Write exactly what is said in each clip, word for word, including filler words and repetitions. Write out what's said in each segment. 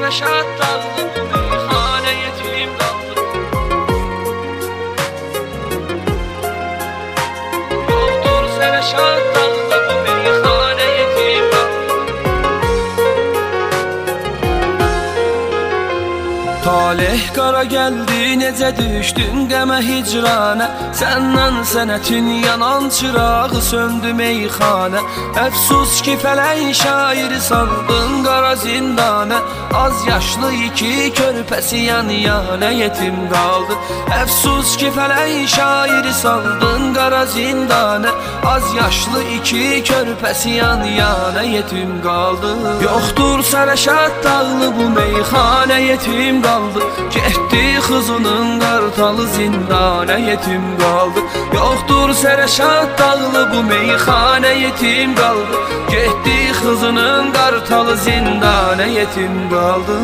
sərəşat dağlı bu meyxanə yetim qaldı. Yoxdur sərəşat dağlı bu meyxanə yetim qaldı. Talih qara gəldi, necə düşdün qəmə hicranə. Səndən sənətin yanan çırağı söndü meyxanə. Əfsus ki fələk şairi saldın qara zindanə. Az yaşlı iki körpəsi yan yana yetim qaldı. Əfsus ki fələk şairi saldın qara zindanə. Az yaşlı iki körpəsi yan yana yetim qaldı. Yoxdur sərəşat dağlı bu meyxanə yetim qaldı. Getdi xızının qartalı zindana yetim qaldı. Yoxdur sərəşat dağlı bu meyxanə yetim qaldı. Getdi xızının qartalı zindana yetim qaldı.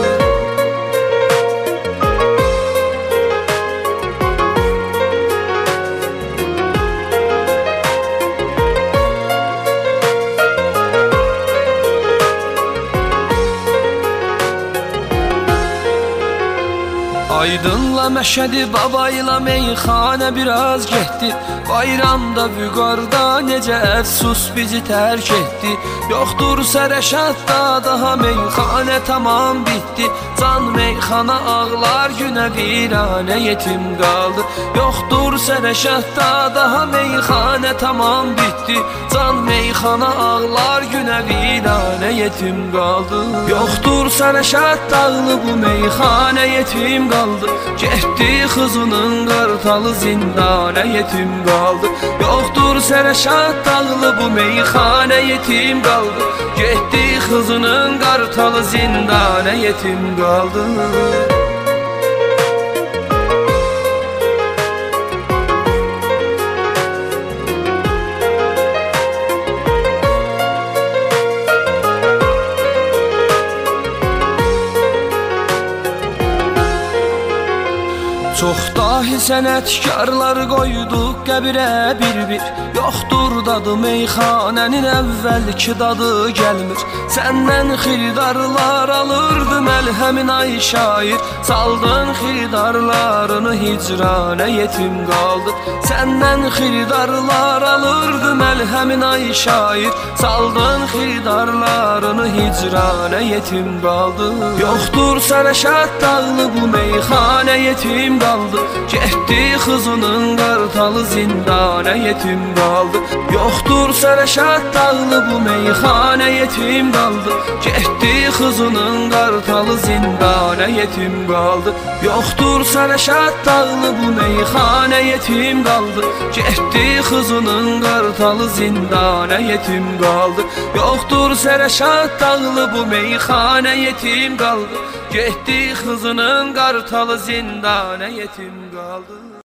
Aydınla Məşədi baba ilə meyxanə biraz getdi. Bayramda vüqarda necə əfsus bizi tərk etdi. Yoxdur sərəşatda daha meyxanə tamam bitdi. Can meyxana ağlar günə viranə yetim qaldı. Yoxdur sərəşatda daha meyxanə tamam bitdi. Can meyxana ağlar günə viranə yetim qaldı. Yoxdur sərəşat dağlı bu meyxanə yetim qaldı. Getdi xızının qartalı zindana yetim qaldı. Yoxdur sərəşat dağlı bu meyxanə yetim qaldı. Getdi xızının qartalı zindana yetim qaldı. Çox dahi sənətkarlar qoyduq qəbirə bir-bir. Yoxdur dadı meyxanənin əvvəlki dadı gəlmir. Səndən xiridarlar alırdı məlhəmin ay şair. Saldın xiridarlarını hicranə yetim qaldı. Səndən xiridarlar alırdı məlhəmin ay şair. Saldın xiridarlarını hicranə yetim qaldı. Yoxdur sərəşat dağlı bu meyxanə yetim qaldı. Getdi xızının qartalı zindana yetim qaldı. Yoxdur sərəşat dağlı bu meyxanə yetim qaldı. Getdi xızının qartalı zindana yetim qaldı. Yoxdur sərəşat dağlı bu meyxanə yetim qaldı. Getdi xızının qartalı zindana yetim qaldı. Yoxdur sərəşat dağlı bu meyxanə yetim qaldı. Getdi xızının qartalı zindana yetim qaldı.